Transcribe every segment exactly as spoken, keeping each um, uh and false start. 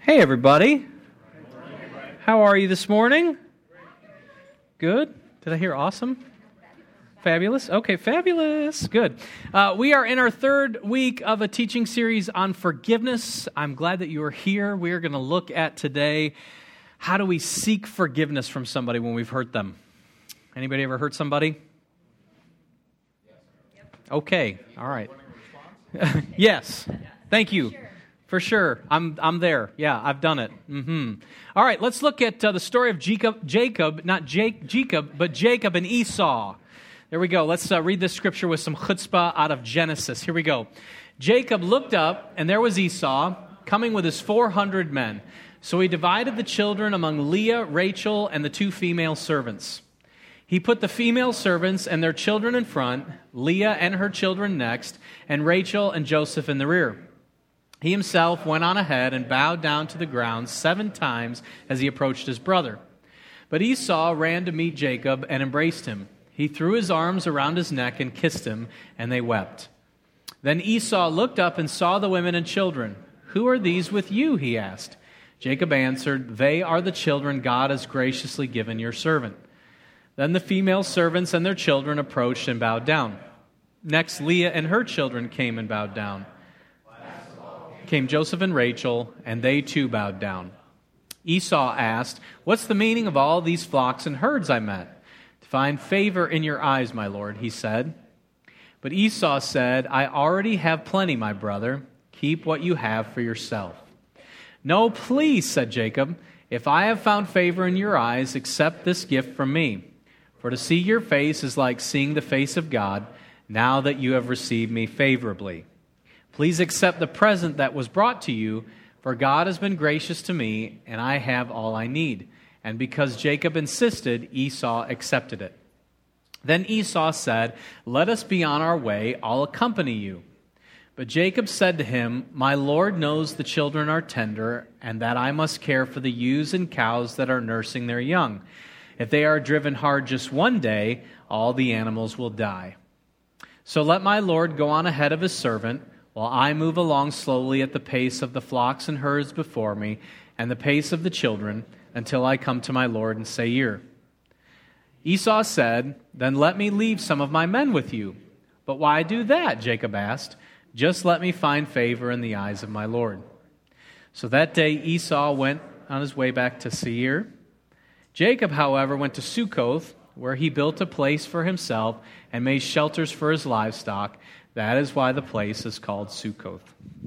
Hey, everybody. How are you this morning? Good? Did I hear awesome? Fabulous? Okay, fabulous. Good. Uh, we are in our third week of a teaching series on forgiveness. I'm glad that you are here. We are going to look at today, how do we seek forgiveness from somebody when we've hurt them? Anybody ever hurt somebody? Okay, all right. Yes, thank you. For sure. I'm I'm there. Yeah, I've done it. Mm-hmm. All right, let's look at uh, the story of Jacob, Jacob, not Jake, Jacob, but Jacob and Esau. There we go. Let's uh, read this scripture with some chutzpah out of Genesis. Here we go. Jacob looked up, and there was Esau coming with his four hundred men. So he divided the children among Leah, Rachel, and the two female servants. He put the female servants and their children in front, Leah and her children next, and Rachel and Joseph in the rear. He himself went on ahead and bowed down to the ground seven times as he approached his brother. But Esau ran to meet Jacob and embraced him. He threw his arms around his neck and kissed him, and they wept. Then Esau looked up and saw the women and children. "Who are these with you?" he asked. Jacob answered, "They are the children God has graciously given your servant." Then the female servants and their children approached and bowed down. Next, Leah and her children came and bowed down. Came Joseph and Rachel, and they too bowed down. Esau asked, "What's the meaning of all these flocks and herds I met?" "To find favor in your eyes, my lord," he said. But Esau said, "I already have plenty, my brother. Keep what you have for yourself." "No, please," said Jacob. "If I have found favor in your eyes, accept this gift from me. For to see your face is like seeing the face of God, now that you have received me favorably. Please accept the present that was brought to you, for God has been gracious to me, and I have all I need." And because Jacob insisted, Esau accepted it. Then Esau said, "Let us be on our way, I'll accompany you." But Jacob said to him, "My Lord knows the children are tender, and that I must care for the ewes and cows that are nursing their young. If they are driven hard just one day, all the animals will die. So let my Lord go on ahead of his servant, while I move along slowly at the pace of the flocks and herds before me, and the pace of the children, until I come to my Lord in Seir." Esau said, "Then let me leave some of my men with you." "But why do that?" Jacob asked. "Just let me find favor in the eyes of my Lord." So that day Esau went on his way back to Seir. Jacob, however, went to Succoth, where he built a place for himself and made shelters for his livestock. That is why the place is called Succoth.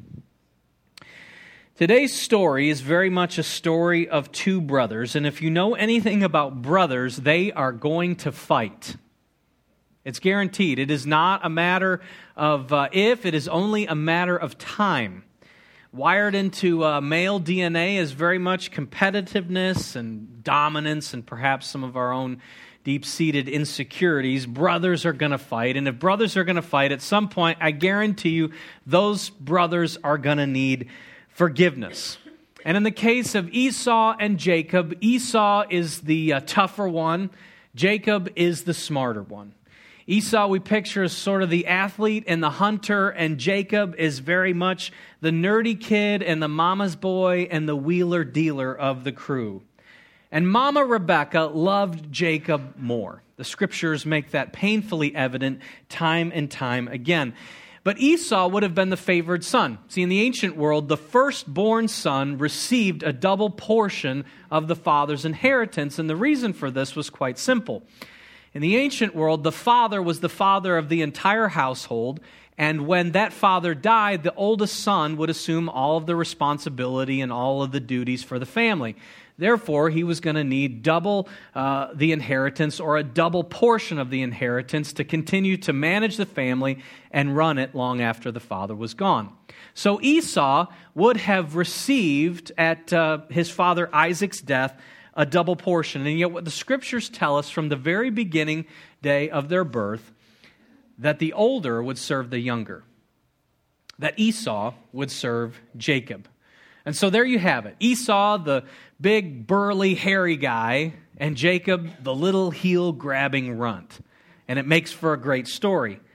Today's story is very much a story of two brothers, and if you know anything about brothers, they are going to fight. It's guaranteed. It is not a matter of uh, if, it is only a matter of time. Wired into uh, male D N A is very much competitiveness and dominance and perhaps some of our own deep-seated insecurities. Brothers are going to fight, and if brothers are going to fight, at some point, I guarantee you, those brothers are going to need forgiveness. And in the case of Esau and Jacob, Esau is the uh, tougher one. Jacob is the smarter one. Esau we picture as sort of the athlete and the hunter, and Jacob is very much the nerdy kid and the mama's boy and the wheeler-dealer of the crew. And Mama Rebecca loved Jacob more. The scriptures make that painfully evident time and time again. But Esau would have been the favored son. See, in the ancient world, the firstborn son received a double portion of the father's inheritance, and the reason for this was quite simple. In the ancient world, the father was the father of the entire household, and when that father died, the oldest son would assume all of the responsibility and all of the duties for the family. Therefore, he was going to need double uh, the inheritance or a double portion of the inheritance to continue to manage the family and run it long after the father was gone. So Esau would have received at uh, his father Isaac's death a double portion. And yet what the scriptures tell us from the very beginning day of their birth, that the older would serve the younger, that Esau would serve Jacob. And so there you have it. Esau, the big, burly, hairy guy, and Jacob, the little heel-grabbing runt. And it makes for a great story.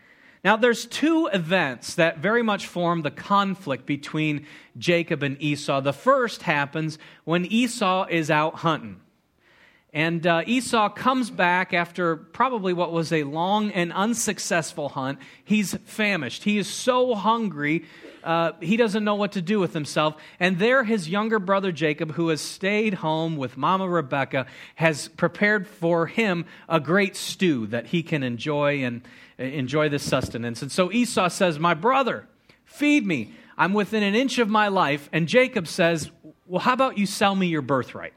Now, there's two events that very much form the conflict between Jacob and Esau. The first happens when Esau is out hunting. And uh, Esau comes back after probably what was a long and unsuccessful hunt. He's famished. He is so hungry, uh, he doesn't know what to do with himself. And there his younger brother Jacob, who has stayed home with Mama Rebecca, has prepared for him a great stew that he can enjoy and uh, enjoy this sustenance. And so Esau says, "My brother, feed me. I'm within an inch of my life." And Jacob says, "Well, how about you sell me your birthright?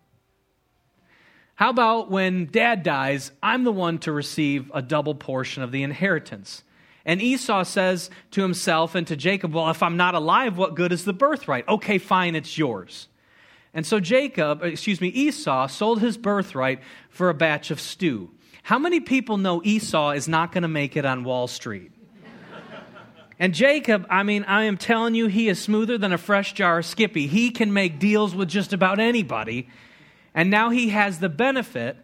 How about when Dad dies, I'm the one to receive a double portion of the inheritance?" And Esau says to himself and to Jacob, "Well, if I'm not alive, what good is the birthright? Okay, fine, it's yours." And so Jacob, excuse me, Esau sold his birthright for a batch of stew. How many people know Esau is not going to make it on Wall Street? And Jacob, I mean, I am telling you, he is smoother than a fresh jar of Skippy. He can make deals with just about anybody. And now he has the benefit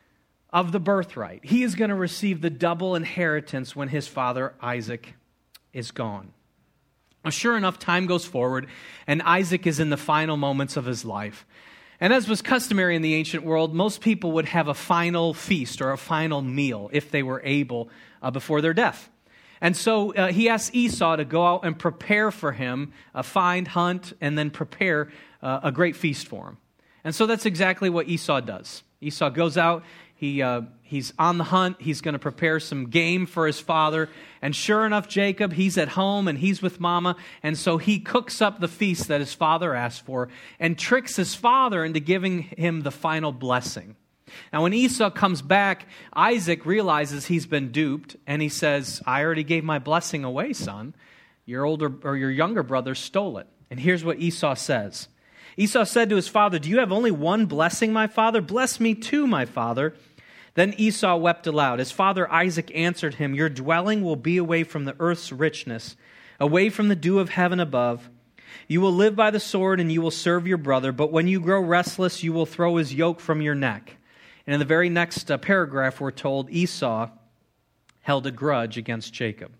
of the birthright. He is going to receive the double inheritance when his father Isaac is gone. Well, sure enough, time goes forward, and Isaac is in the final moments of his life. And as was customary in the ancient world, most people would have a final feast or a final meal, if they were able, uh, before their death. And so uh, he asks Esau to go out and prepare for him, uh, find, hunt, and then prepare uh, a great feast for him. And so that's exactly what Esau does. Esau goes out, he uh, he's on the hunt, he's going to prepare some game for his father, and sure enough, Jacob, he's at home and he's with Mama, and so he cooks up the feast that his father asked for and tricks his father into giving him the final blessing. Now, when Esau comes back, Isaac realizes he's been duped, and he says, "I already gave my blessing away, son. Your older or your younger brother stole it." And here's what Esau says. Esau said to his father, "Do you have only one blessing, my father? Bless me too, my father." Then Esau wept aloud. His father Isaac answered him, "Your dwelling will be away from the earth's richness, away from the dew of heaven above. You will live by the sword and you will serve your brother, but when you grow restless, you will throw his yoke from your neck." And in the very next uh, paragraph, we're told Esau held a grudge against Jacob.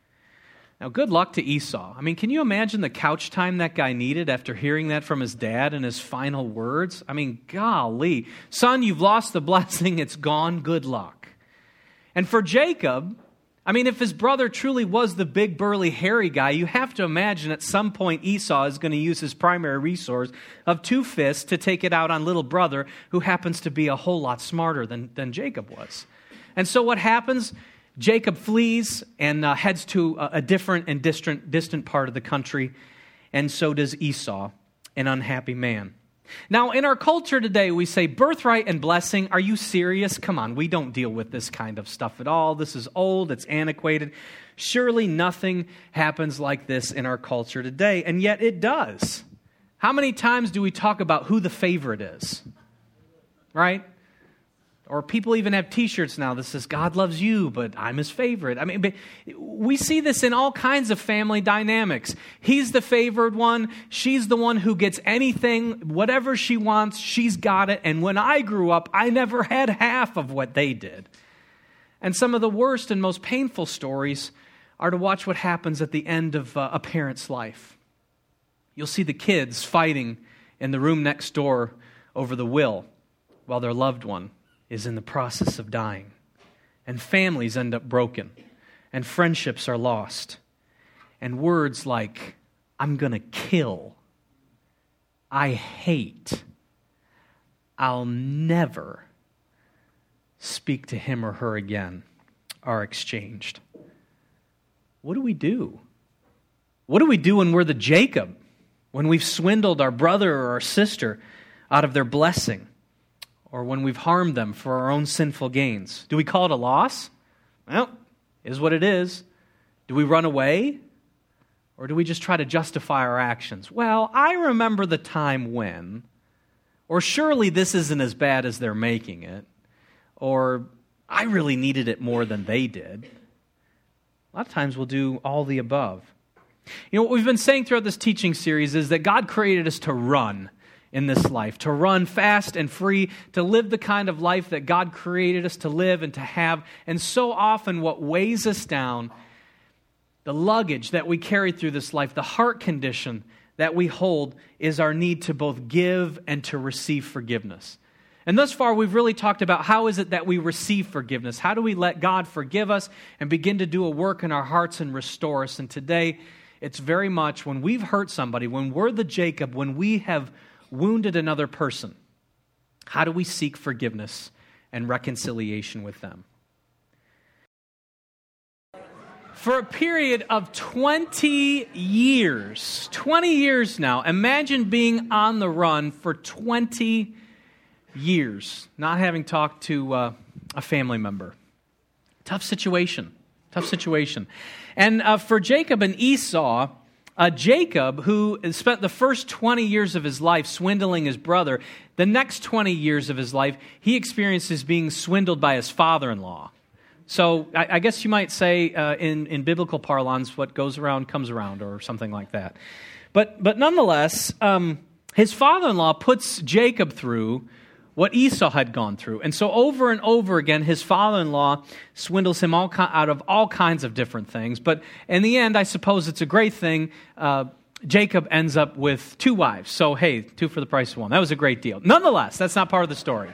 Now, good luck to Esau. I mean, can you imagine the couch time that guy needed after hearing that from his dad and his final words? I mean, golly. Son, you've lost the blessing. It's gone. Good luck. And for Jacob, I mean, if his brother truly was the big, burly, hairy guy, you have to imagine at some point Esau is going to use his primary resource of two fists to take it out on little brother, who happens to be a whole lot smarter than, than Jacob was. And so what happens? Jacob flees and uh, heads to a, a different and distant, distant part of the country, and so does Esau, an unhappy man. Now, in our culture today, we say birthright and blessing. Are you serious? Come on, we don't deal with this kind of stuff at all. This is old, it's antiquated. Surely nothing happens like this in our culture today, and yet it does. How many times do we talk about who the favorite is? Right? Or people even have t-shirts now that says, "God loves you, but I'm his favorite." I mean, but we see this in all kinds of family dynamics. He's the favored one. She's the one who gets anything, whatever she wants, she's got it. And when I grew up, I never had half of what they did. And some of the worst and most painful stories are to watch what happens at the end of uh, a parent's life. You'll see the kids fighting in the room next door over the will while their loved one is in the process of dying. And families end up broken. And friendships are lost. And words like, "I'm going to kill," "I hate," "I'll never speak to him or her again" are exchanged. What do we do? What do we do when we're the Jacob? When we've swindled our brother or our sister out of their blessing? Or when we've harmed them for our own sinful gains? Do we call it a loss? Well, it is what it is. Do we run away? Or do we just try to justify our actions? Well, I remember the time when. Or surely this isn't as bad as they're making it. Or I really needed it more than they did. A lot of times we'll do all the above. You know, what we've been saying throughout this teaching series is that God created us to run in this life, to run fast and free, to live the kind of life that God created us to live and to have. And so often what weighs us down The luggage that we carry through this life, the heart condition that we hold, is our need to both give and to receive forgiveness. And thus far, we've really talked about how is it that we receive forgiveness? How do we let God forgive us and begin to do a work in our hearts and restore us? And today, it's very much when we've hurt somebody, when we're the Jacob, when we have wounded another person, how do we seek forgiveness and reconciliation with them? For a period of twenty years, twenty years now, imagine being on the run for twenty years, not having talked to uh, a family member. Tough situation, tough situation. And uh, for Jacob and Esau, uh, Jacob, who spent the first twenty years of his life swindling his brother, the next twenty years of his life, he experiences being swindled by his father-in-law. So I, I guess you might say uh, in, in biblical parlance, what goes around comes around, or something like that. But but nonetheless, um, his father-in-law puts Jacob through what Esau had gone through. And so over and over again, his father-in-law swindles him all out of all kinds of different things. But in the end, I suppose it's a great thing. Uh, Jacob ends up with two wives. So hey, two for the price of one. That was a great deal. Nonetheless, that's not part of the story.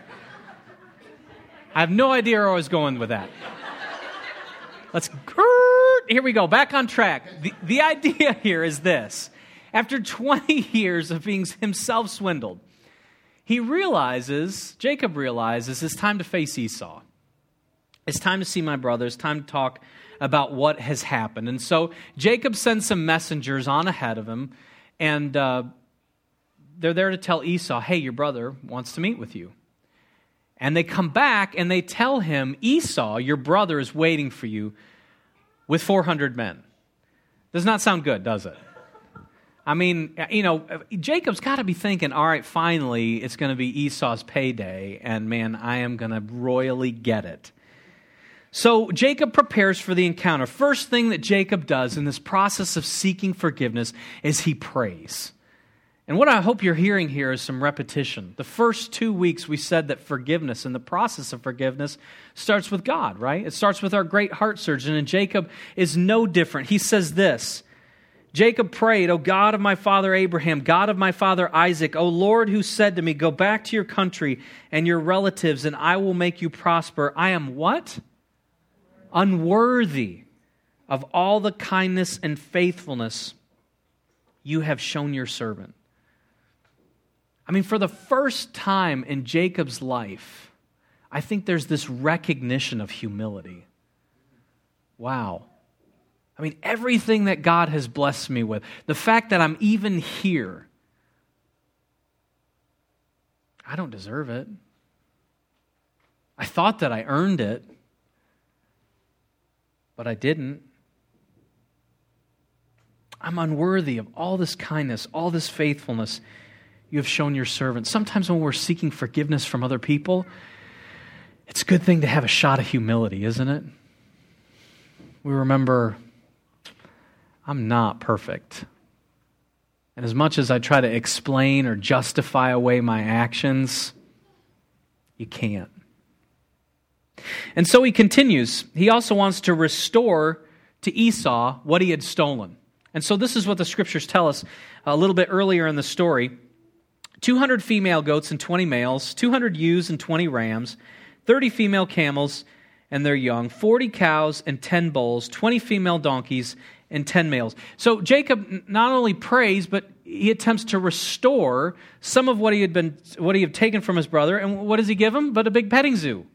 I have no idea where I was going with that. Let's, here we go, back on track. The, the idea here is this. After twenty years of being himself swindled, he realizes, Jacob realizes, it's time to face Esau. It's time to see my brother. It's time to talk about what has happened. And so Jacob sends some messengers on ahead of him, and uh, they're there to tell Esau, hey, your brother wants to meet with you. And they come back and they tell him, Esau, your brother, is waiting for you with four hundred men. Does not sound good, does it? I mean, you know, Jacob's got to be thinking, all right, finally, it's going to be Esau's payday, and man, I am going to royally get it. So Jacob prepares for the encounter. First thing that Jacob does in this process of seeking forgiveness is he prays. And what I hope you're hearing here is some repetition. The first two weeks we said that forgiveness and the process of forgiveness starts with God, right? It starts with our great heart surgeon, and Jacob is no different. He says this, Jacob prayed, O God of my father Abraham, God of my father Isaac, O Lord who said to me, go back to your country and your relatives, and I will make you prosper. I am what? Unworthy of all the kindness and faithfulness you have shown your servant. I mean, for the first time in Jacob's life, I think there's this recognition of humility. Wow. I mean, everything that God has blessed me with, the fact that I'm even here, I don't deserve it. I thought that I earned it, but I didn't. I'm unworthy of all this kindness, all this faithfulness you have shown your servant. Sometimes when we're seeking forgiveness from other people, it's a good thing to have a shot of humility, isn't it? We remember, I'm not perfect. And as much as I try to explain or justify away my actions, you can't. And so he continues. He also wants to restore to Esau what he had stolen. And so this is what the scriptures tell us a little bit earlier in the story. two hundred female goats and twenty males, two hundred ewes and twenty rams, thirty female camels and their young, forty cows and ten bulls, twenty female donkeys and ten males. So Jacob not only prays, but he attempts to restore some of what he had been, what he had taken from his brother. And what does he give him? But a big petting zoo.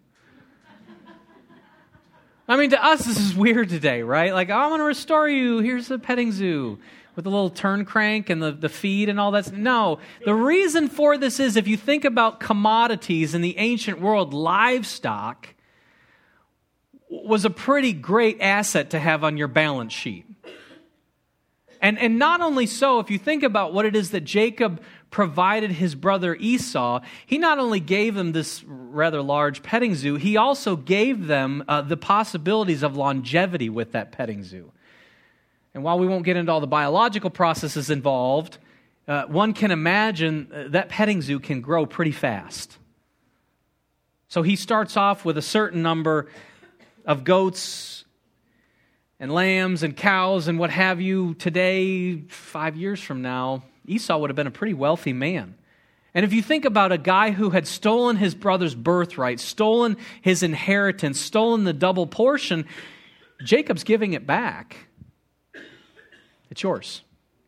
I mean, to us, this is weird today, right? Like, oh, I'm going to restore you. Here's a petting zoo with a little turn crank and the, the feed and all that. No, the reason for this is if you think about commodities in the ancient world, livestock was a pretty great asset to have on your balance sheet. And, and not only so, if you think about what it is that Jacob provided his brother Esau, he not only gave them this rather large petting zoo, he also gave them uh, the possibilities of longevity with that petting zoo. And while we won't get into all the biological processes involved, uh, one can imagine uh, that petting zoo can grow pretty fast. So he starts off with a certain number of goats and lambs and cows and what have you. Today, five years from now, Esau would have been a pretty wealthy man. And if you think about a guy who had stolen his brother's birthright, stolen his inheritance, stolen the double portion, Jacob's giving it back. It's yours.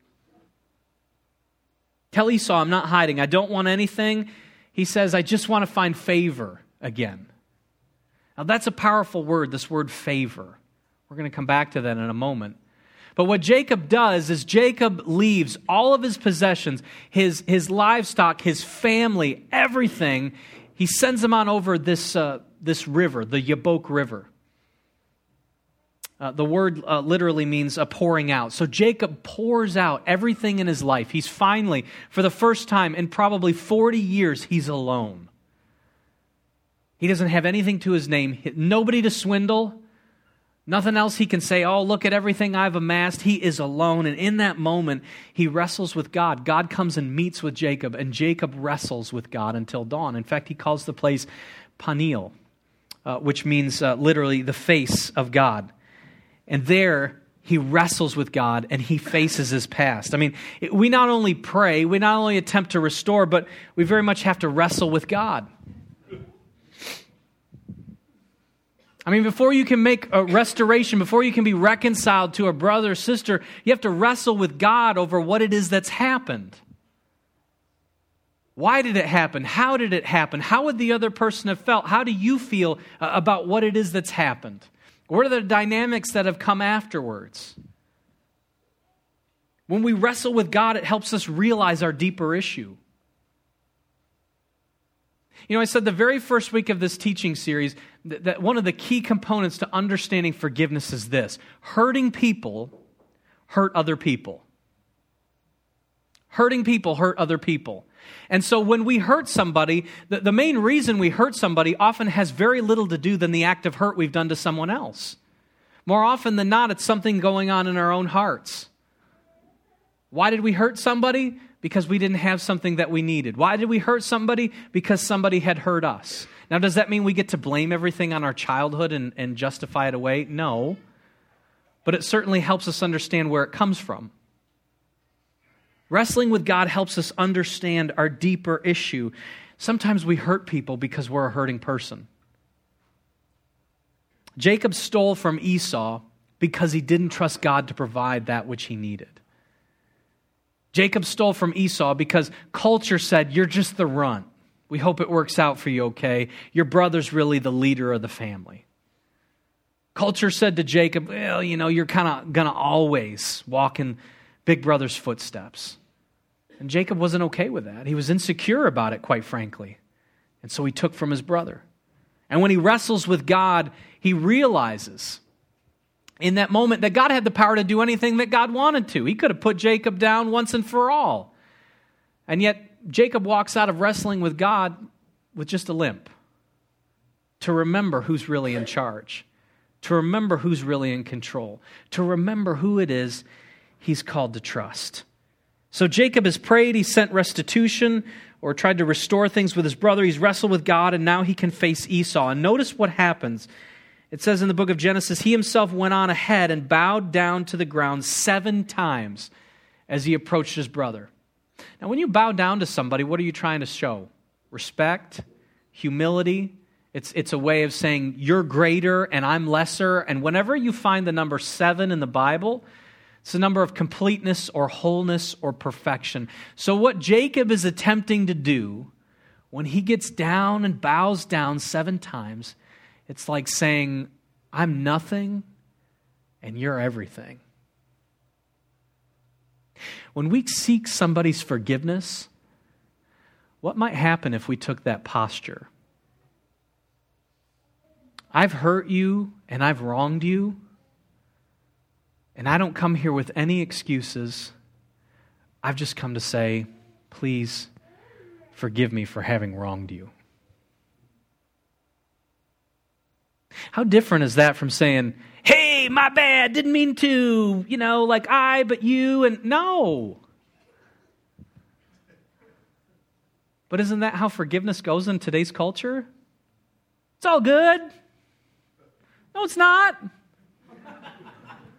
Tell Esau, I'm not hiding. I don't want anything. He says, I just want to find favor again. Now that's a powerful word, this word favor. We're going to come back to that in a moment. But what Jacob does is Jacob leaves all of his possessions, his, his livestock, his family, everything. He sends them on over this, uh, this river, the Yabok River. Uh, the word uh, literally means a pouring out. So Jacob pours out everything in his life. He's finally, for the first time in probably forty years, he's alone. He doesn't have anything to his name, nobody to swindle. Nothing else he can say, oh, look at everything I've amassed. He is alone. And in that moment, he wrestles with God. God comes and meets with Jacob, and Jacob wrestles with God until dawn. In fact, he calls the place Peniel, uh, which means uh, literally the face of God. And there, he wrestles with God, and he faces his past. I mean, it, we not only pray, we not only attempt to restore, but we very much have to wrestle with God. I mean, before you can make a restoration, before you can be reconciled to a brother or sister, you have to wrestle with God over what it is that's happened. Why did it happen? How did it happen? How would the other person have felt? How do you feel uh, about what it is that's happened? What are the dynamics that have come afterwards? When we wrestle with God, it helps us realize our deeper issue. You know, I said the very first week of this teaching series that, that one of the key components to understanding forgiveness is this: hurting people hurt other people. Hurting people hurt other people. And so when we hurt somebody, the, the main reason we hurt somebody often has very little to do than the act of hurt we've done to someone else. More often than not, it's something going on in our own hearts. Why did we hurt somebody? Because we didn't have something that we needed. Why did we hurt somebody? Because somebody had hurt us. Now, does that mean we get to blame everything on our childhood and, and justify it away? No. But it certainly helps us understand where it comes from. Wrestling with God helps us understand our deeper issue. Sometimes we hurt people because we're a hurting person. Jacob stole from Esau because he didn't trust God to provide that which he needed. Jacob stole from Esau because culture said, you're just the runt. We hope it works out for you, okay? Your brother's really the leader of the family. Culture said to Jacob, well, you know, you're kind of going to always walk in big brother's footsteps. And Jacob wasn't okay with that. He was insecure about it, quite frankly. And so he took from his brother. And when he wrestles with God, he realizes in that moment that God had the power to do anything that God wanted to. He could have put Jacob down once and for all. And yet, Jacob walks out of wrestling with God with just a limp. To remember who's really in charge. To remember who's really in control. To remember who it is he's called to trust. So Jacob has prayed, he sent restitution, or tried to restore things with his brother. He's wrestled with God, and now he can face Esau. And notice what happens. It says in the book of Genesis, he himself went on ahead and bowed down to the ground seven times as he approached his brother. Now, when you bow down to somebody, what are you trying to show? Respect, humility. It's, it's a way of saying you're greater and I'm lesser. And whenever you find the number seven in the Bible, it's a number of completeness or wholeness or perfection. So what Jacob is attempting to do when he gets down and bows down seven times, it's like saying, I'm nothing and you're everything. When we seek somebody's forgiveness, what might happen if we took that posture? I've hurt you and I've wronged you, and I don't come here with any excuses. I've just come to say, please forgive me for having wronged you. How different is that from saying, hey, my bad, didn't mean to, you know, like I, but you, and no. But isn't that how forgiveness goes in today's culture? It's all good. No, it's not.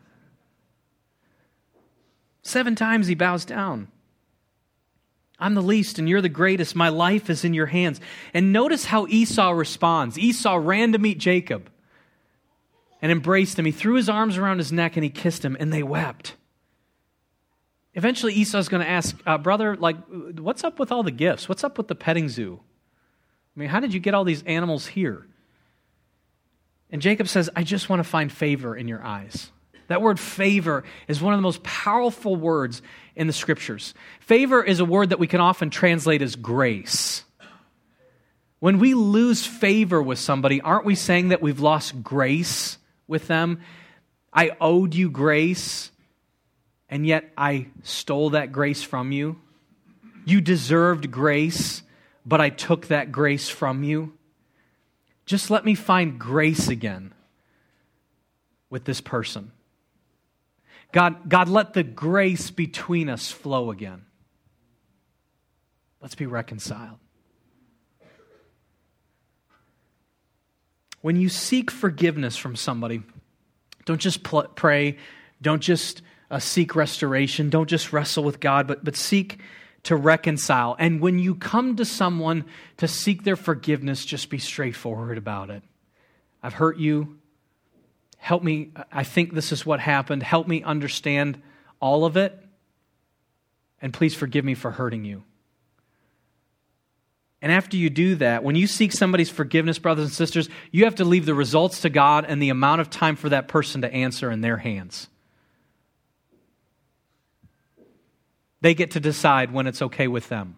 Seven times he bows down. I'm the least and you're the greatest. My life is in your hands. And notice how Esau responds. Esau ran to meet Jacob and embraced him. He threw his arms around his neck and he kissed him, and they wept. Eventually Esau's going to ask, uh, brother, like, what's up with all the gifts? What's up with the petting zoo? I mean, how did you get all these animals here? And Jacob says, I just want to find favor in your eyes. That word favor is one of the most powerful words in the Scriptures. Favor is a word that we can often translate as grace. When we lose favor with somebody, aren't we saying that we've lost grace with them? I owed you grace, and yet I stole that grace from you. You deserved grace, but I took that grace from you. Just let me find grace again with this person. God, God, let the grace between us flow again. Let's be reconciled. When you seek forgiveness from somebody, don't just pl- pray, don't just uh, seek restoration, don't just wrestle with God, but, but seek to reconcile. And when you come to someone to seek their forgiveness, just be straightforward about it. I've hurt you. Help me, I think this is what happened. Help me understand all of it. And please forgive me for hurting you. And after you do that, when you seek somebody's forgiveness, brothers and sisters, you have to leave the results to God and the amount of time for that person to answer in their hands. They get to decide when it's okay with them.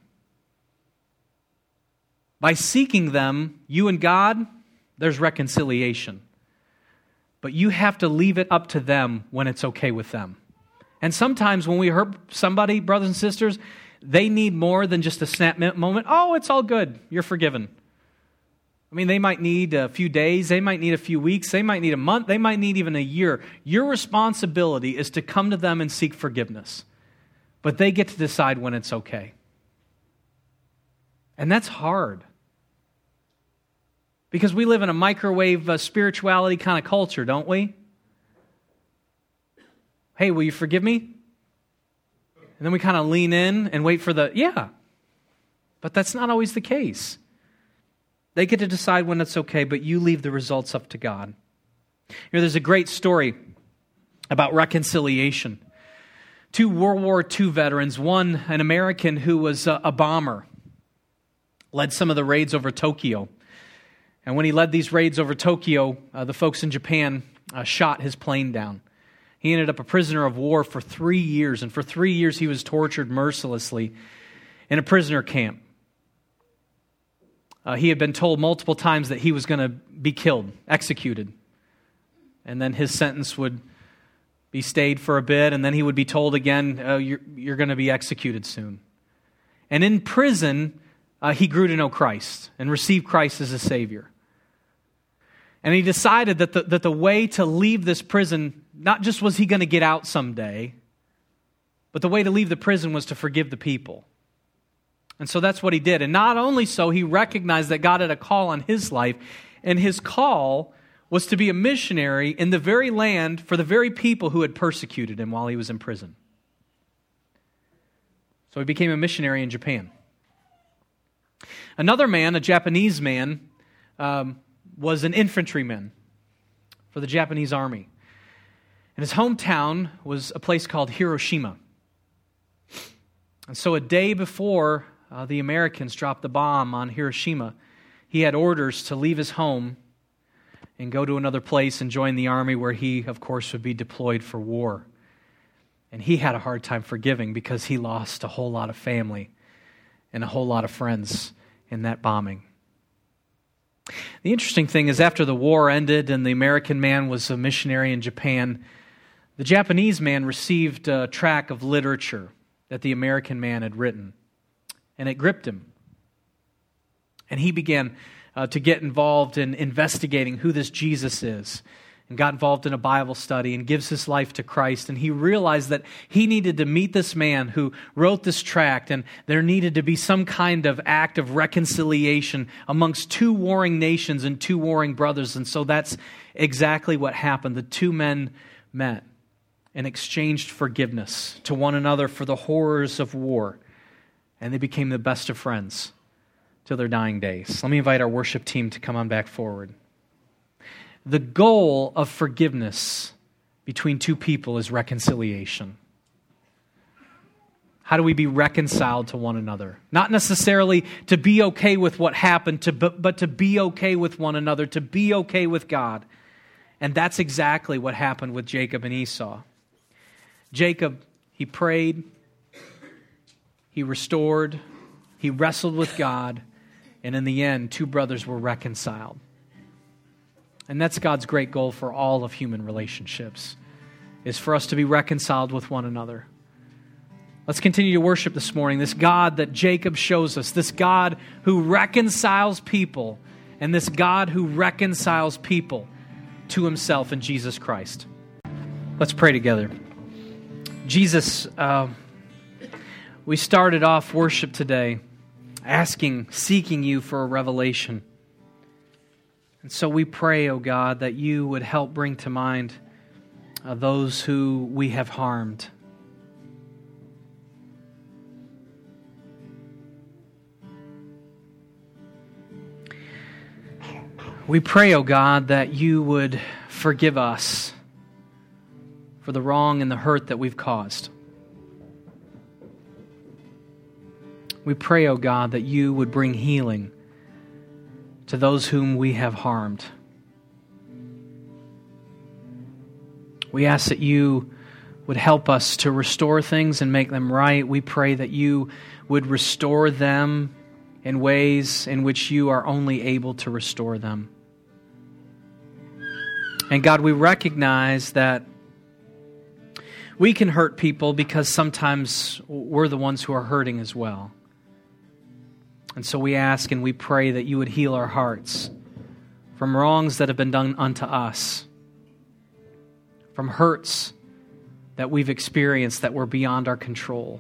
By seeking them, you and God, there's reconciliation. But you have to leave it up to them when it's okay with them. And sometimes when we hurt somebody, brothers and sisters, they need more than just a snap moment. Oh, it's all good. You're forgiven. I mean, they might need a few days. They might need a few weeks. They might need a month. They might need even a year. Your responsibility is to come to them and seek forgiveness. But they get to decide when it's okay. And that's hard. Because we live in a microwave uh, spirituality kind of culture, don't we? Hey, will you forgive me? And then we kind of lean in and wait for the, yeah. But that's not always the case. They get to decide when it's okay, but you leave the results up to God. You know, there's a great story about reconciliation. Two World War Two veterans, one an American who was a, a bomber, led some of the raids over Tokyo. And when he led these raids over Tokyo, uh, the folks in Japan uh, shot his plane down. He ended up a prisoner of war for three years, and for three years he was tortured mercilessly in a prisoner camp. Uh, he had been told multiple times that he was going to be killed, executed. And then his sentence would be stayed for a bit, and then he would be told again, oh, you're, you're going to be executed soon. And in prison, uh, he grew to know Christ and received Christ as a Savior. And he decided that the, that the way to leave this prison, not just was he going to get out someday, but the way to leave the prison was to forgive the people. And so that's what he did. And not only so, he recognized that God had a call on his life, and his call was to be a missionary in the very land for the very people who had persecuted him while he was in prison. So he became a missionary in Japan. Another man, a Japanese man, um, was an infantryman for the Japanese army. And his hometown was a place called Hiroshima. And so a day before uh, the Americans dropped the bomb on Hiroshima, he had orders to leave his home and go to another place and join the army where he, of course, would be deployed for war. And he had a hard time forgiving because he lost a whole lot of family and a whole lot of friends in that bombing. The interesting thing is after the war ended and the American man was a missionary in Japan, the Japanese man received a tract of literature that the American man had written, and it gripped him. And he began uh, to get involved in investigating who this Jesus is, and got involved in a Bible study and gives his life to Christ. And he realized that he needed to meet this man who wrote this tract, and there needed to be some kind of act of reconciliation amongst two warring nations and two warring brothers. And so that's exactly what happened. The two men met. and exchanged forgiveness to one another for the horrors of war. And they became the best of friends till their dying days. Let me invite our worship team to come on back forward. The goal of forgiveness between two people is reconciliation. How do we be reconciled to one another? Not necessarily to be okay with what happened, to, but, but to be okay with one another, to be okay with God. And that's exactly what happened with Jacob and Esau. Jacob, he prayed, he restored, he wrestled with God, and in the end, two brothers were reconciled. And that's God's great goal for all of human relationships, is for us to be reconciled with one another. Let's continue to worship this morning, this God that Jacob shows us, this God who reconciles people, and this God who reconciles people to himself in Jesus Christ. Let's pray together. Jesus, uh, we started off worship today asking, seeking you for a revelation. And so we pray, oh God, that you would help bring to mind uh, those who we have harmed. We pray, oh God, that you would forgive us for the wrong and the hurt that we've caused. We pray, oh God, that you would bring healing to those whom we have harmed. We ask that you would help us to restore things and make them right. We pray that you would restore them in ways in which you are only able to restore them. And God, we recognize that we can hurt people because sometimes we're the ones who are hurting as well. And so we ask and we pray that you would heal our hearts from wrongs that have been done unto us, from hurts that we've experienced that were beyond our control,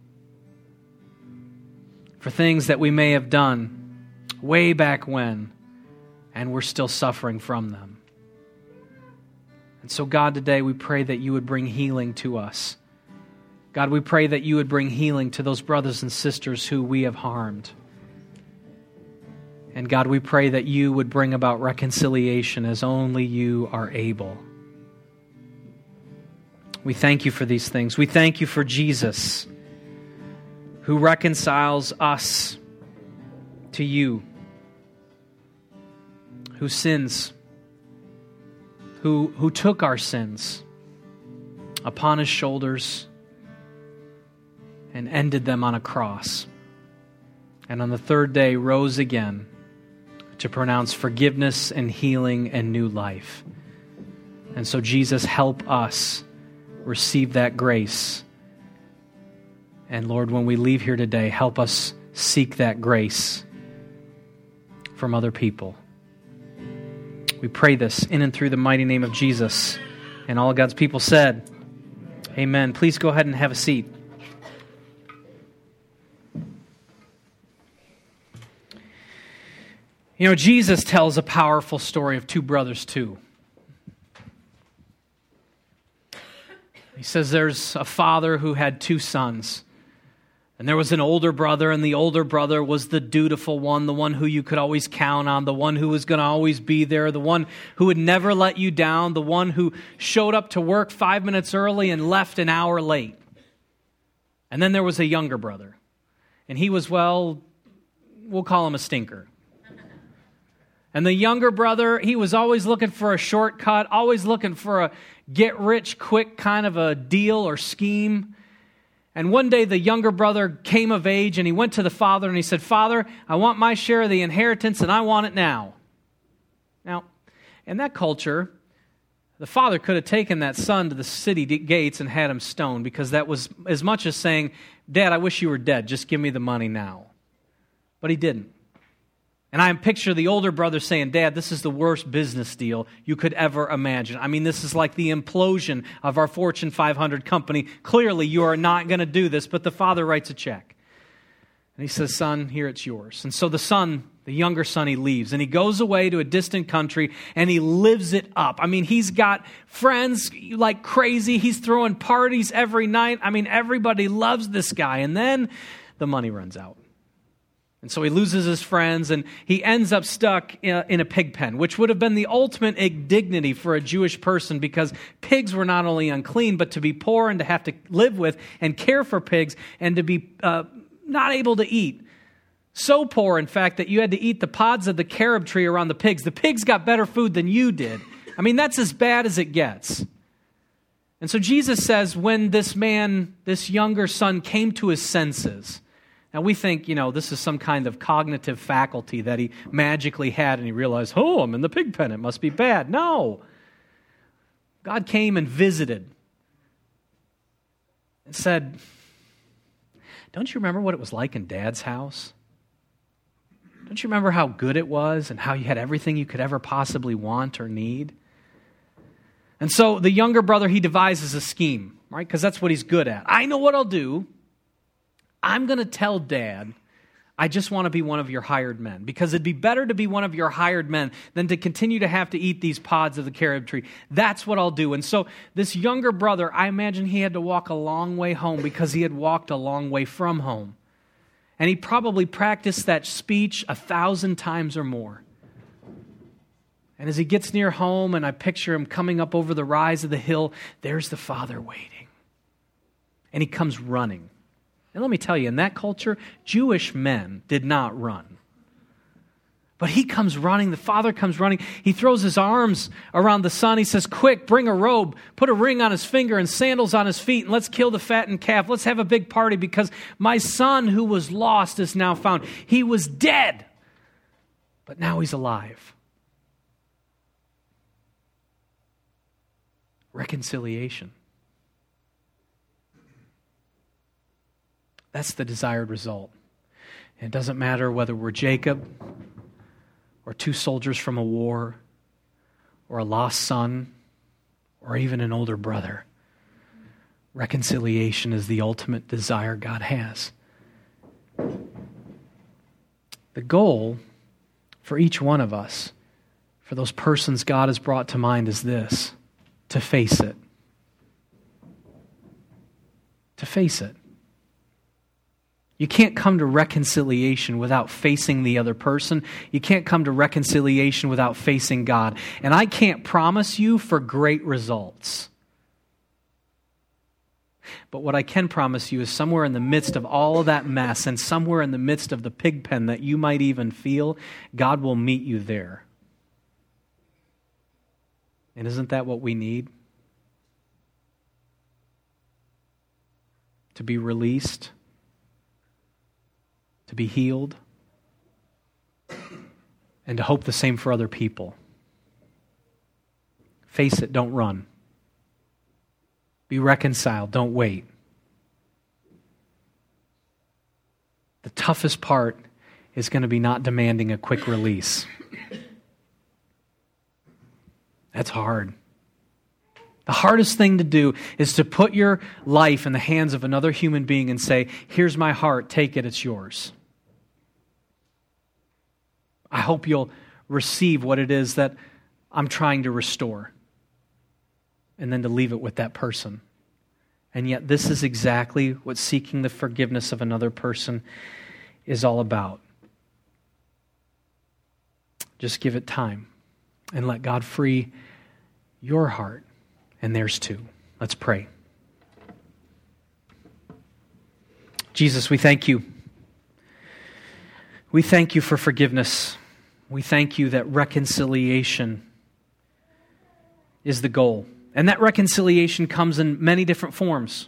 for things that we may have done way back when, and we're still suffering from them. And so, God, today we pray that you would bring healing to us. God, we pray that you would bring healing to those brothers and sisters who we have harmed. And God, we pray that you would bring about reconciliation as only you are able. We thank you for these things. We thank you for Jesus, who reconciles us to you, who sins, who, who took our sins upon his shoulders and ended them on a cross. And on the third day rose again to pronounce forgiveness and healing and new life. And so, Jesus, help us receive that grace. And Lord, when we leave here today, help us seek that grace from other people. We pray this in and through the mighty name of Jesus. And all of God's people said, amen. Please go ahead and have a seat. You know, Jesus tells a powerful story of two brothers too. He says there's a father who had two sons. And there was an older brother, and the older brother was the dutiful one, the one who you could always count on, the one who was going to always be there, the one who would never let you down, the one who showed up to work five minutes early and left an hour late. And then there was a younger brother. And he was, well, we'll call him a stinker. And the younger brother, he was always looking for a shortcut, always looking for a get-rich-quick kind of a deal or scheme. And one day the younger brother came of age and he went to the father and he said, Father, I want my share of the inheritance and I want it now. Now, in that culture, the father could have taken that son to the city gates and had him stoned, because that was as much as saying, Dad, I wish you were dead. Just give me the money now. But he didn't. And I picture the older brother saying, Dad, this is the worst business deal you could ever imagine. I mean, this is like the implosion of our Fortune five hundred company. Clearly, you are not going to do this. But the father writes a check. And he says, son, here it's yours. And so the son The younger son, he leaves, and he goes away to a distant country, and he lives it up. I mean, he's got friends like crazy. He's throwing parties every night. I mean, everybody loves this guy. And then the money runs out. And so he loses his friends, and he ends up stuck in a pig pen, which would have been the ultimate indignity for a Jewish person, because pigs were not only unclean, but to be poor and to have to live with and care for pigs and to be uh, not able to eat. So poor, in fact, that you had to eat the pods of the carob tree around the pigs. The pigs got better food than you did. I mean, that's as bad as it gets. And so Jesus says when this man, this younger son, came to his senses, now we think, you know, this is some kind of cognitive faculty that he magically had, and he realized, oh, I'm in the pig pen, it must be bad. No. God came and visited and said, don't you remember what it was like in Dad's house? Don't you remember how good it was and how you had everything you could ever possibly want or need? And so the younger brother, he devises a scheme, right? Because that's what he's good at. I know what I'll do. I'm going to tell Dad, I just want to be one of your hired men, because it'd be better to be one of your hired men than to continue to have to eat these pods of the carob tree. That's what I'll do. And so this younger brother, I imagine he had to walk a long way home because he had walked a long way from home. And he probably practiced that speech a thousand times or more. And as he gets near home, and I picture him coming up over the rise of the hill, there's the father waiting. And he comes running. And let me tell you, in that culture, Jewish men did not run. But he comes running, the father comes running, he throws his arms around the son, he says, quick, bring a robe, put a ring on his finger and sandals on his feet, and let's kill the fattened calf, let's have a big party, because my son who was lost is now found. He was dead, but now he's alive. Reconciliation. That's the desired result. And it doesn't matter whether we're Jacob, or two soldiers from a war, or a lost son, or even an older brother. Reconciliation is the ultimate desire God has. The goal for each one of us, for those persons God has brought to mind, is this: to face it. To face it. You can't come to reconciliation without facing the other person. You can't come to reconciliation without facing God. And I can't promise you for great results. But what I can promise you is somewhere in the midst of all of that mess, and somewhere in the midst of the pig pen that you might even feel, God will meet you there. And isn't that what we need? To be released, to be healed, and to hope the same for other people. Face it, don't run. Be reconciled, don't wait. The toughest part is going to be not demanding a quick release. That's hard. The hardest thing to do is to put your life in the hands of another human being and say, here's my heart, take it, it's yours. I hope you'll receive what it is that I'm trying to restore, and then to leave it with that person. And yet this is exactly what seeking the forgiveness of another person is all about. Just give it time and let God free your heart and theirs too. Let's pray. Jesus, we thank you. We thank you for forgiveness. We thank you that reconciliation is the goal. And that reconciliation comes in many different forms.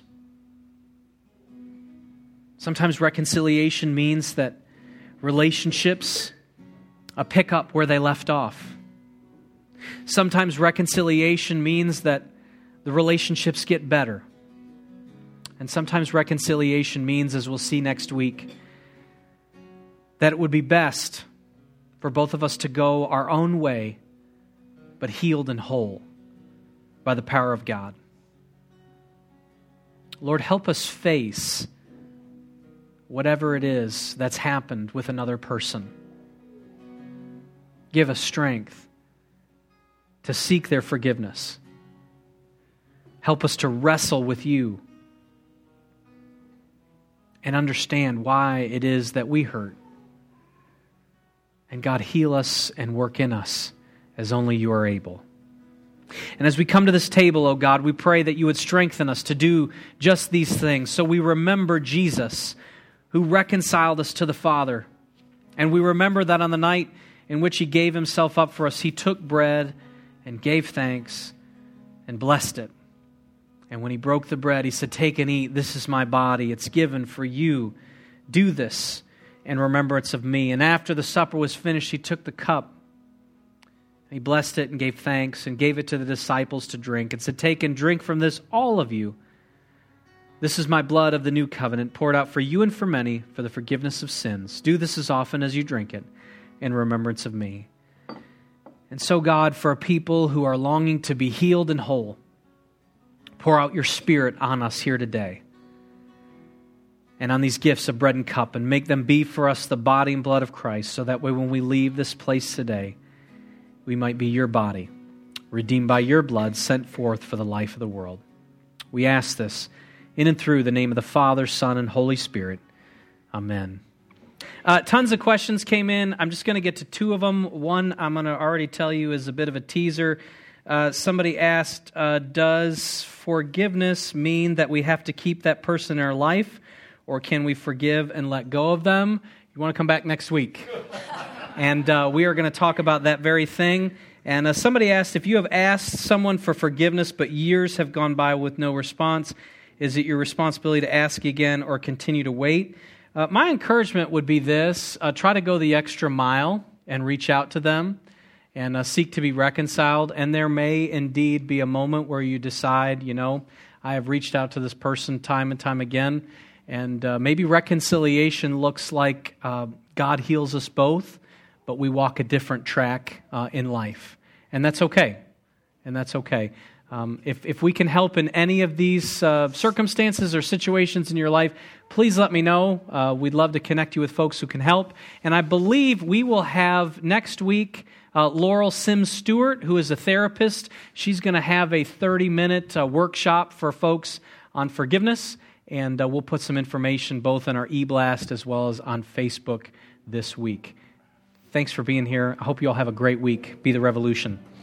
Sometimes reconciliation means that relationships uh, pick up where they left off. Sometimes reconciliation means that the relationships get better. And sometimes reconciliation means, as we'll see next week, that it would be best for both of us to go our own way, but healed and whole by the power of God. Lord, help us face whatever it is that's happened with another person. give us strength to seek their forgiveness. Help us to wrestle with you and understand why it is that we hurt. And God, heal us and work in us as only you are able. And as we come to this table, oh God, we pray that you would strengthen us to do just these things. So we remember Jesus, who reconciled us to the Father. And we remember that on the night in which he gave himself up for us, he took bread and gave thanks and blessed it. And when he broke the bread, he said, "Take and eat. This is my body. It's given for you. Do this in remembrance of me." And after the supper was finished, he took the cup. He blessed it and gave thanks and gave it to the disciples to drink and said, "Take and drink from this, all of you. This is my blood of the new covenant, poured out for you and for many for the forgiveness of sins. Do this as often as you drink it in remembrance of me." And so, God, for a people who are longing to be healed and whole, pour out your Spirit on us here today and on these gifts of bread and cup, and make them be for us the body and blood of Christ, so that way when we leave this place today, we might be your body, redeemed by your blood, sent forth for the life of the world. We ask this in and through the name of the Father, Son, and Holy Spirit. Amen. Uh, tons of questions came in. I'm just going to get to two of them. One, I'm going to already tell you, is a bit of a teaser. Uh, somebody asked, uh, does forgiveness mean that we have to keep that person in our life, or can we forgive and let go of them? You want to come back next week? And uh, we are going to talk about that very thing. And uh, somebody asked, if you have asked someone for forgiveness but years have gone by with no response, is it your responsibility to ask again or continue to wait? Uh, my encouragement would be this: uh, try to go the extra mile and reach out to them and uh, seek to be reconciled. And there may indeed be a moment where you decide, you know, I have reached out to this person time and time again, and uh, maybe reconciliation looks like uh, God heals us both, but we walk a different track uh, in life. And that's okay. And that's okay. Um, if, if we can help in any of these uh, circumstances or situations in your life, please let me know. Uh, we'd love to connect you with folks who can help. And I believe we will have next week uh, Laurel Sims Stewart, who is a therapist. She's going to have a thirty-minute uh, workshop for folks on forgiveness. And uh, we'll put some information both on our e-blast as well as on Facebook this week. Thanks for being here. I hope you all have a great week. Be the revolution.